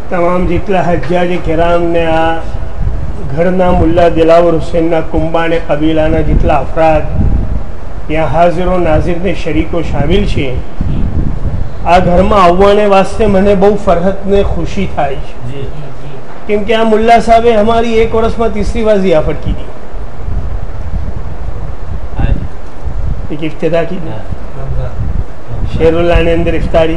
તમામ જેટલા હજ્જાજ કિરામ ને આ ઘરના મુલ્લા દિલાવર હુસૈનના કુંબા અને કબીલાના જેટલા અફરાદ ત્યાં હાજરો નાઝિર ને શરીકો શામિલ છે. આ ઘરમાં આવવાને વાસ્તે મને બહુ ફરહત ને ખુશી થાય છે, કેમ કે આ મુલ્લા સાહેબે અમારી 1 વર્ષમાં 3રી વાર ઝિયાફત કીધી, એક ઇફ્તિતા की शेरुल्ला ने अंदर इफ्तारी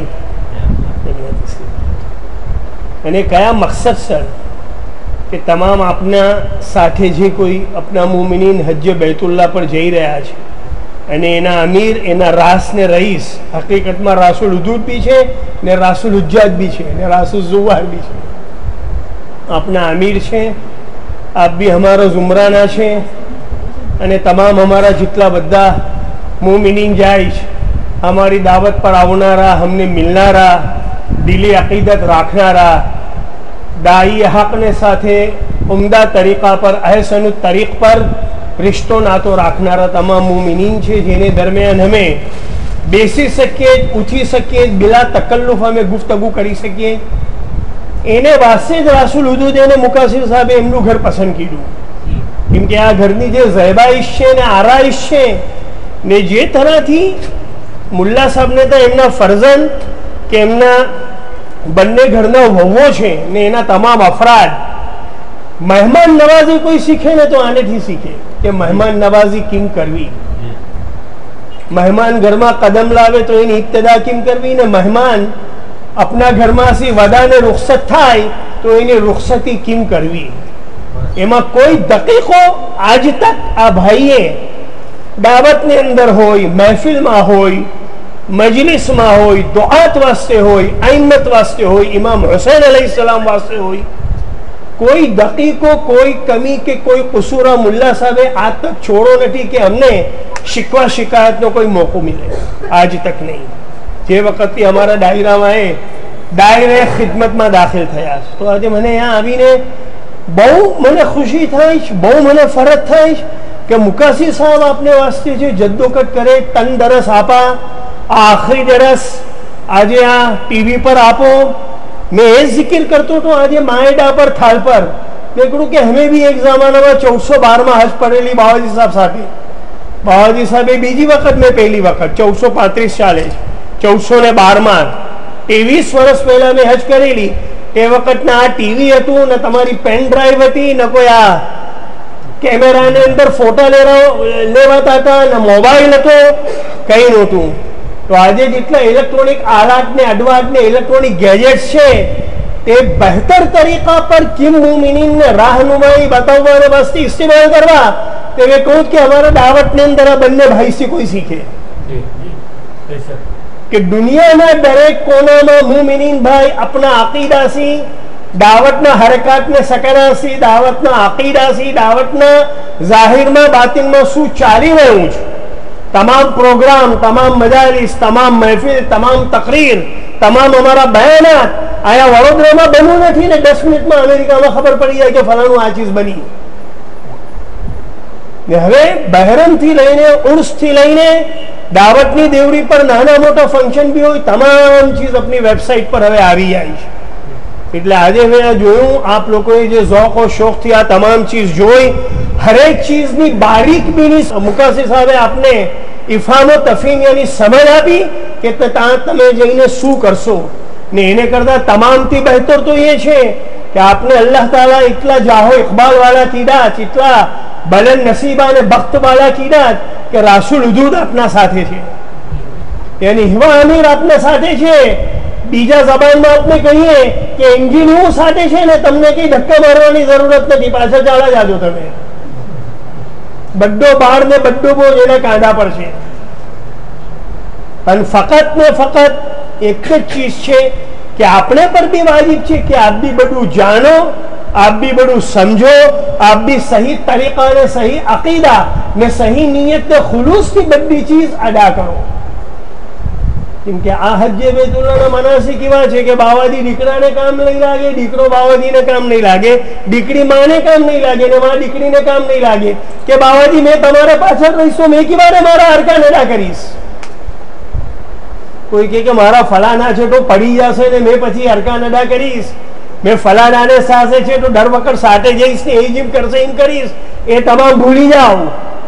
અને કયા મકસદ સર કે તમામ આપના સાથે જે કોઈ આપના મુમિનીન હજ્જ બેતુલ્લા પર જઈ રહ્યા છે અને એના અમીર એના રાસ ને રઈસ હકીકતમાં રાસુલ હુદૂદ બી છે ને રાસુલ હુજ્જાજ બી છે ને રાસુલ ઝુવાર બી છે. આપના અમીર છે, આપ બી હમારા ઝુમરાના છે અને તમામ અમારા જેટલા બધા मुमिनीन जाइश हमारी दावत पर आवनारा, हमने मिलनारा, दिली अकीदत राखनारा, दाई हक ने साथे उम्दा तरीका पर अहसन तरीक पर रिश्तो नातो राखनारा तमाम मुमिनीन छे, जेने दरमियान हमें बेसी सके पूछी सके बिला तकल्लुफ हमें गुफ्तगू करी सके. एने वास्ते ज रासुल हुदूद ने मुकासिर साहब एमनु घर पसंद कीधुं, केम के आ घरनी जे ज़ैबाइश छे ने आराइश छे ने जे तरहथी मुल्ला साहब ने तो एमना फर्जंद के एमना बन्ने घरना वहुओ छे ने एना तमाम अफराद मेहमान नवाजी कोई सीखे ने तो आनेथी सीखे कि मेहमान नवाजी केम करवी, मेहमान घर में कदम लावे तो एनी इब्तिदा केम करवी ने मेहमान अपना घर में सी वदा ने रुखसत थाय तो एनी रुखसती केम करवी. एमा कोई दकीको आज तक आ भाईए दावत ने अंदर होय, महफिल में होय, मजलिस में होय, दुआत वास्ते होय, अइम्मत वास्ते होय, इमाम हुसैन अलैहिस्सलाम वास्ते होय, कोई दकीको कोई कमी के कोई कसूरा मुल्ला साहबे आज तक छोड़ो नहीं कि हमने शिकवा शिकायत नो कोई मौको मिले, आज तक नहीं. जे वक्त हमारा दायरा में दायरे खिदमत में दाखिल थया तो आज मैंने यहाँ आवीने बहु मने खुशी थाय, बहु मने फरज थाय कि मुकासिर साहब आपने वास्ते जो जद्दोकट करे तन दरस आपा आखिरी दरस आज आ टीवी पर आपो. मैं ये जिक्र करतो तो आज माएडा पर थाल पर मैं कहूँ कि हमें भी एक जमाना में 1412 में हज पड़ेली बाबाजी साहब साथे, बाबाजी साहब बीजी वक्त में पहली वक्त 1435 चाले 1412 में 23 वर्ष पहला मैं हज करेली. ते वक्त ना टीवी हतुं न तमारी पेन ड्राइव हती न कोई आ कैमरा ने अंदर फोटा लेवाता था न मोबाइल हतो, कई नहोतुं. तो आज जेटला इलेक्ट्रॉनिक आलात ने अडवाट ने इलेक्ट्रॉनिक गैजेट्स छे ते बेहतर तरीका पर किम मुमिनीन ने राहनुमाई बताववाने वास्ते इस्तेमाल करवा ते मैं कहूं कि हमारा दावत ने अंदर बन्ने भाई से कोई सीखे कि दुनिया में दरेक कोना में मुमिनीन भाई अपना अकीदा सी दावतना हरकत ने सकना सी दावतना अकीदा सी दावतना जाहिर में बातिन में शू चाली रह्युं छे. तमाम प्रोग्राम, तमाम मजालिस, तमाम महफिल, तमाम तकरीर, तमाम हमारा बयानात आया वडोदरा में बनू नहीं ने 10 मिनिट में अमेरिका में खबर पड़ी जाए कि फलाणु आ चीज बनी. हवे बहरम थी लईने उर्स थी लईने दावतनी देवड़ी पर नाना मोटा फंक्शन भी हो तमाम चीज अपनी वेबसाइट पर हवे आवी जाय छे. એટલે આજે મેં આ જોયું આપ લોકોએ જે ઝોક और શોખ થી આ તમામ ચીજ જોઈ હરેક ચીજની બારીક બીની મુકાસિર સાહેબે આપને ઇફામો તફીમ યાની સમજ આપી કે તમે જઈને શું કરશો ને એને કરતા તમામથી બહેતર તો એ છે કે આપને અલ્લાહ તાલા એટલા જાહો ઇકબાલ વાળા કીધા, એટલા બલંદ નસીબા અને બખ્ત વાળા કીધા કે રાસુલ હુદૂદ આપના સાથે છે, યાની હિવા અમીર આપના સાથે છે. બીજા જબાનમાં આપણે કહીએ કે એન્જિન એવું સાથે છે ને તમને કઈ ધક્કા મારવાની જરૂરત નથી, પાછળ ચાલા જાજો તમે. બડ્ડો બાર ને બડ્ડો બોજ એના કાંધા પર છે. પણ ફકત ને ફકત એક જ ચીજ છે કે આપણે પર भी वाजिब છે कि आप भी બધું જાણો, आप भी બધું સમજો, आप भी सही तरीका ने सही अकीदा ने सही नियत ने खुलूस की बड़ी चीज अदा करो. કેમકે આ હજ્જે બેતુલ્લાહના મનાસિક એવા છે કે બાવાજી દીકરાને કામ નહીં લાગે, દીકરો બાવાજીને કામ નહીં લાગે, દીકરી માને કામ નહીં લાગે ને માં દીકરીને કામ નહીં લાગે કે બાવાજી મેં તમારા પાછળ રહીશ તો મેં કેવાને મારા અરકાન અદા કરીશ. કોઈ કે મારા ફલાના છે તો પડી જશે ને મેં પછી અરકાન અદા કરીશ મેં ફલાણાને સાથે છે તો દર વખત સાથે જઈશ ને એ જેમ કરશે એમ કરીશ, એ તમામ ભૂલી જાઓ.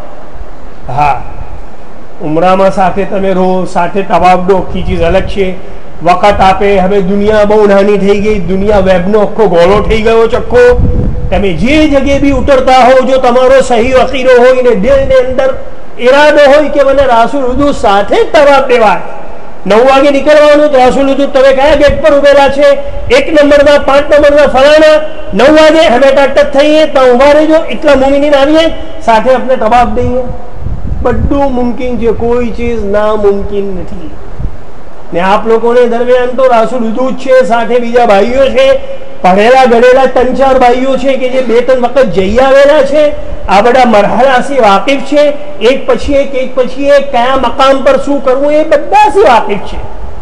હા, ઉમરામાં સાથે તમે રહો, સાથે તવાફ દો, આખી ચીજ અલગ છે. વખત આપે. હવે દુનિયા બહુ નાની થઈ ગઈ, દુનિયા વેબનો આખો ગોળો થઈ ગયો ચક્કો. તમે જે જગ્યાએ બી ઉતરતા હો, જો તમારો સહી અકીદો હોય ને દિલની અંદર ઈરાદો હોય કે મને રાસુલ હુદૂદ સાથે જ તવાફ દેવા, 9 વાગે નીકળવાનું, રાસુલ હુદૂદ તમે કયા ગેટ પર ઉભેલા છે, 1 નંબરના 5 નંબરના ફલાણા, 9 વાગે હવે ટક થઈએ તો ઉભા રહેજો, એટલા મુમિનીન આવીએ સાથે આપણે તવાફ દઈએ. બધું મુમકિન છે, કોઈ ચીજ નામુમકિન નથી. ને આપ લોકોને દરમિયાન તો રાસુલ હુદૂદ છે, સાથે બીજા ભાઈઓ છે, ભણેલા ગણેલા 3-4 ભાઈઓ છે કે જે 2-3 વખત જઈ આવેલા છે, આ બધા મરહલાથી વાકેફ છે, એક પછી એક કયા મકામ પર શું કરવું એ બધાથી વાકેફ છે.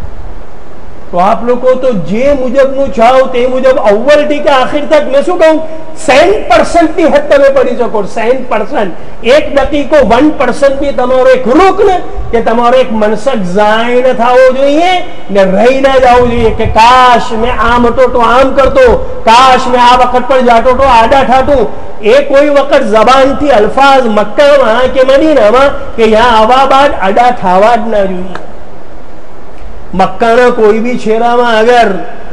તો આપ લોકો તો જે મુજબનું ચાહો તે મુજબ અવ્વલથી કે આખિર તક મેં શું કહું 100% ની હદ તમે પડી શકો. 100%, 1 દકીકો 1% બી તમારો એક રૂકન કે તમારો એક મનસક ઝાય ન થવો જોઈએ ને રહી ના જવું જોઈએ કે કાશ મેં આમ હતો તો આમ કરતો, કાશ મેં આ વખત પર જાતો તો આડા ઠાતું. એ કોઈ વખત જબાનથી અલ્ફાઝ મક્કામાં કે મદીનામાં કે યહાં આવા બાદ આડા થવા જ ના જોઈએ. મક્કાના કોઈ બી છેરામાં અગર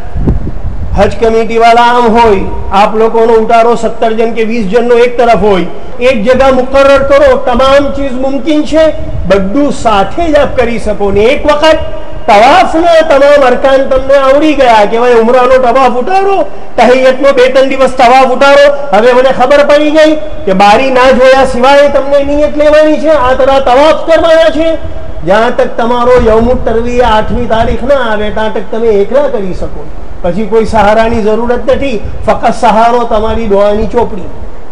હજ કમિટી વાળા આમ હોય, આપ લોકોનો ઉતારો 17 જણ કે 20 જણનો એક તરફ હોય, એક જગા મુકર્રર કરો, તમામ ચીજ મુમકિન છે, બધું સાથે જ આપ કરી શકો. ને એક વખત તવાફના તમામ અરકાન તમને આવડી ગયા કે ભાઈ ઉમરાનો તવાફ ઉતારો, તહિયતનો 2-3 દિવસ તવાફ ઉતારો. હવે મને ખબર પડી ગઈ કે બારી ના જોયા સિવાય તમને નિયત લેવાની છે, આ તરહ તવાફ કરવાના છે. જ્યાં તક તમારો યૌમુત તરવીયા 8મી તારીખ ના આવે ત્યાં તક તમે એકલા કરી શકો, પછી કોઈ સહારાની જરૂરત નથી. ફક્ત સહારો તમારી દુઆની ચોપડી.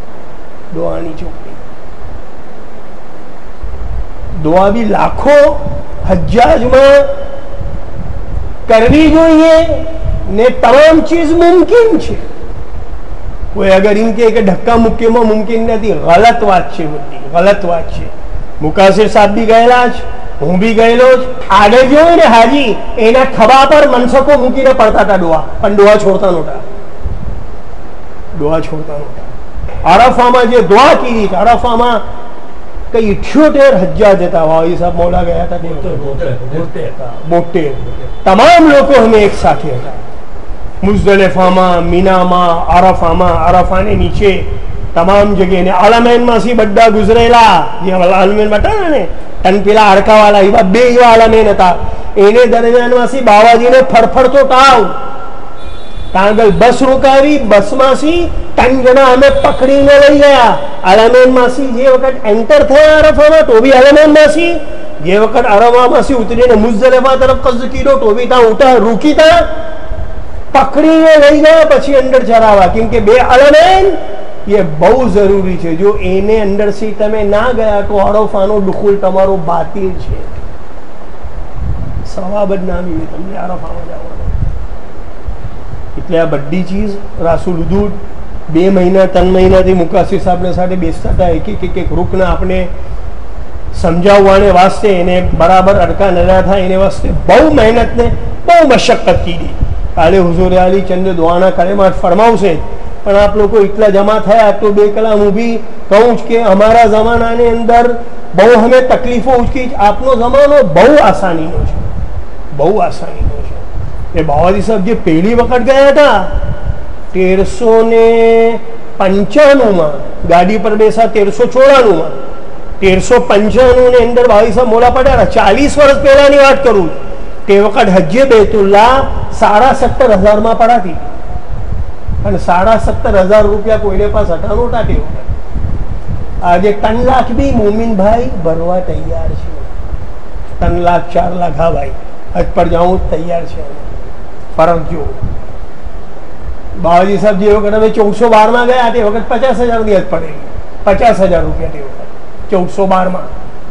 દુઆ બી લાખો હજ્જાજમાં કરવી જોઈએ ને તમામ ચીજ મુમકિન છે. કોઈ અગર એમ કે ધક્કા મુક્કીમાં મુમકિન નથી, ગલત વાત છે, બધી ગલત વાત છે. મુકાસિર સાહેબ બી ગયેલા જ, હું બી ગયેલો જ. આગળ જોયું ને હાજી એના ખભા પર મનસકો મૂકીને પડતા હતા દુઆ, પણ દુઆ છોડતા નહોતા. અરફામાં જે દુઆ કીધી, અરફામાં કઈ 78 હજ્જાજ હતા. વાવી સાહેબ મોડા ગયા હતા 72. તમામ લોકો અમે એક સાથે હતા. મુઝદલિફામાં, મીનામાં, અરફામાં, અરફાને નીચે તમામ જગ્યાએ આલમૈનમાં સી બધા ગુજરેલા. જે આલમૈન બતા ને તન પેલા હડકાવાળા, એવા 2 એવા આલમૈન હતા. એને દરમિયાનમાંથી બાવાજીને ફરફરતો તાવ, તાંગલ બસ રોકાવી, બસમાંથી 3 જણા અમે પકડીને લઈ ગયા. આલમૈનમાંથી જે વખત એન્ટર થયા અરફામાં તો બી આલમૈનમાંથી, જે વખત અરફામાંથી ઉતરીને મુઝદલિફા તરફ કઝ કીધો તો બી ત્યાં ઉઠા રૂકીતા, પકડીને લઈ ગયા, પછી અંદર ચરાવા. કેમ કે 2 આલમૈન એ બહુ જરૂરી છે. જો એને અંદર થી તમે ના ગયા તો અરફાનો દુખુલ તમારો બાતિલ છે. સવાબ જ ના મળે તમને અરફામાં જવાનો. એટલે આ બધી ચીજ રાસુલ હુદૂદ 2 મહિના 3 મહિનાથી મુકાસિર સાહેબને સાથે બેસતા હતા, એક રૂકને આપણે સમજાવવાને વાસ્તે, એને બરાબર અડકા નડા થાય એને વાસ્તે બહુ મહેનત ને બહુ મશક્કત કીધી. કાલે હુઝુર અલી ચંદ દુઆના કલેમાત ફરમાવશે, પણ આપ લોકો એટલા જમા થયા તો 2 કલાક હું બી કહું જ કે અમારા જમાનાની અંદર બહુ અમે તકલીફો ઉચકી. આપનો જમાનો બહુ આસાનીનો છે, બહુ આસાનીનો છે. એ બાવાજી સાહેબ જે પહેલી વખત ગયા હતા 1395માં ગાડી પર બેસા, 1394માં, 1395 ની અંદર બાવાજી સાહેબ મોડા પડ્યા. 40 વર્ષ પહેલાની વાત કરું. તે વખત હજ્જે બેતુલ્લા 17,500 પડાતી, અને 17,500 રૂપિયા કોઈને પાસે હતા નહોતા તે વખત. આજે 3 લાખ બી મોમિન ભાઈ ભરવા તૈયાર છે. 3 લાખ 4 લાખ, હા ભાઈ હજ પર જાઉં તૈયાર છે. ફરક જો બાવાજી સાહેબ જે વખત અમે 1412માં ગયા તે વખત 50,000 ની હજ પડેલી, 50,000 રૂપિયા તે વખત 1412માં.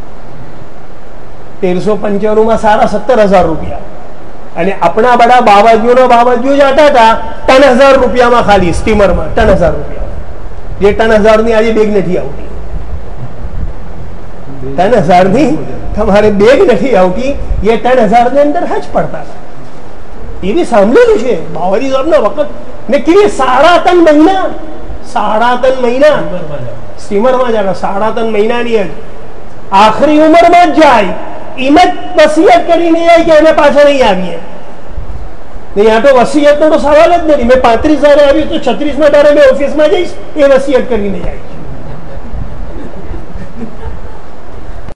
1395માં 17,500 રૂપિયા. અને આપણા બધા બાવાજીઓ જતા હતા 3,000 રૂપિયામાં, ખાલી સ્ટીમરમાં 3,000 રૂપિયા. જે 3,000 ની આજે બેગ નથી આવતી, 3,000 ની તમારે બેગ નથી આવતી. એ 3,000 ની અંદર હજ પડતા હતા. એ બી સાંભળેલું છે બાવાજી સાહેબના વખત ને કેવી 3.5 મહિના સ્ટીમરમાં જાય 3.5 મહિનાની આખરી ઉંમરમાં જ જાય એમાં જ વસિયત કરીને જાય કે એને પાછા નહીં આવીએ નહીં. તો વસિયતનો તો સવાલ જ નથી. મેં 35 આવ્યું તો 36 તારે મેં ઓફિસમાં જઈશ એ વસિયત કરીને જાય.